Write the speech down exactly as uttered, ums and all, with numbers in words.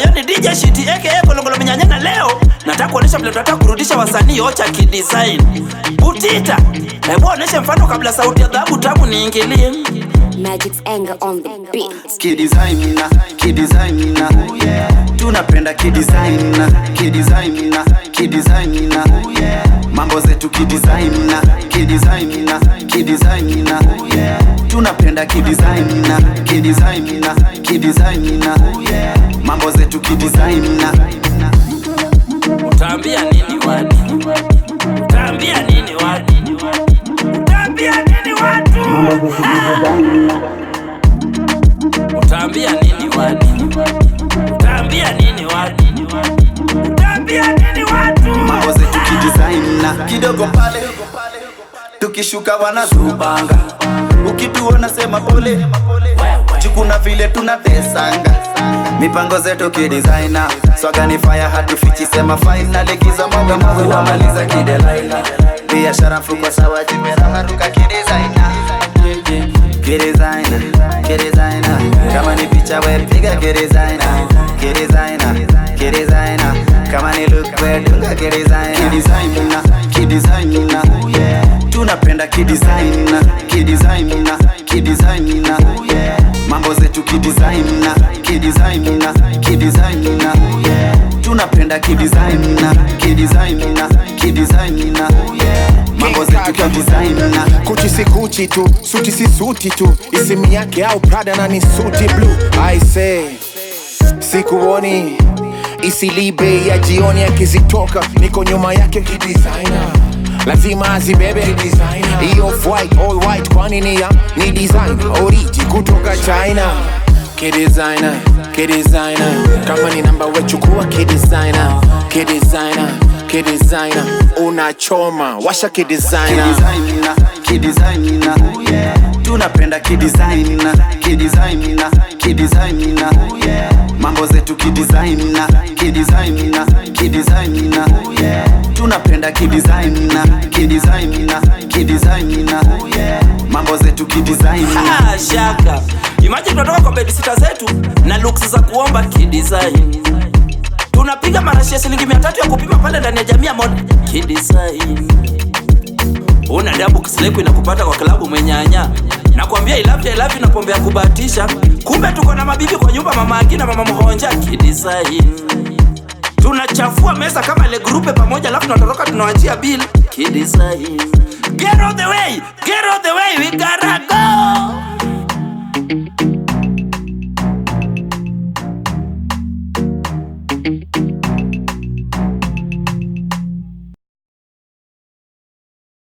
Yoni D J Shiti aka Kolongolo Mnyanyana. Leo nataka kuonesha vile tunataka kurudisha wasanii Ocha kidesign. Butita, hebu onesha mfano kabla sauti ya dhahabu tamu niingilie. Magic's anger on the beat. Kidesign na, kidesign na, oh yeah. Tunapenda kidesign na, kidesign na, kidesign na, oh yeah. Mambo zetu kidesign na, kidesign na, kidesign na, oh yeah. Tunapenda kidesign na, kidesign na, kidesign na, oh yeah. Mambo zetu kidesign na. Utaambia nini watu? Utaambia nini watu? Utaambia nini watu? Utaambia nini watu? Utaambia nini watu? Utaambia nini watu? Mambo zetu kidesign na. Kidogo pale tukishuka wanazubanga, ukituona sema pole, chukuna vile tunatesanga. Mipango zetu kidesigner, swaga ni fire hatufichi sema final. Likizo mwaga mwaga wamaliza kidelaina, biashara mfuko sawa jimera maruka kidesigner. Kidesigner, kidesigner, kama ni picha we piga kidesigner. Kidesigner, kidesigner, kama ni look we dunga kidesigner. Kidesigner, kidesigner, oh yeah. Tunapenda kidesigner, kidesigner, kidesigner, oh yeah. Mambo zetu kidesigner, kidesigner, kidesigner, oh yeah. Tunapenda kidesigner, kidesigner, kidesigner, oh yeah. Mambo zetu kidesigner. Kuchi si kuchi tu, suti si suti tu, isimi yake au Prada na ni suti blue. I say sikuoni isilibe ya jioni akizitoka, niko nyuma yake kidesigner. Lazima azibebe iyo white, all white, kwani ni ya ni design oriji kutoka China. Kidesigner, kidesigner, kama ni namba we chukua kidesigner. Kidesigner, kidesigner, unachoma washa kidesigner. Kidesigner, kidesigner, oh yeah. Tunapenda kidesigner, kidesigner, kidesigner, oh yeah. Mambo zetu kidesigner, kidesigner, kidesigner, oh yeah. Tunapenda kidesigner, kidesigner, kidesigner, oh yeah. Mambo zetu kidesigner. Ah, shaka. Imagine tunatoka kwa babysitter zetu na looks za kuomba kidesign. Tunapiga marashi ya shilingi mia tatu ya kupima pale ndani ya jamii ya mod kidesign. Una dabu kisleku inakupata kwa klabu mwenyanya. Nakwambia I love you, I love you na pombe ya kubahatisha. Kumbe tuko na mabibi kwa nyumba, mama Agina, mama Mhonja kidesign. Tunachafua meza kama ile grupe pamoja, alafu tunatoroka tunawaachia bill kidesign. Get out the way, get out the way, we gotta go.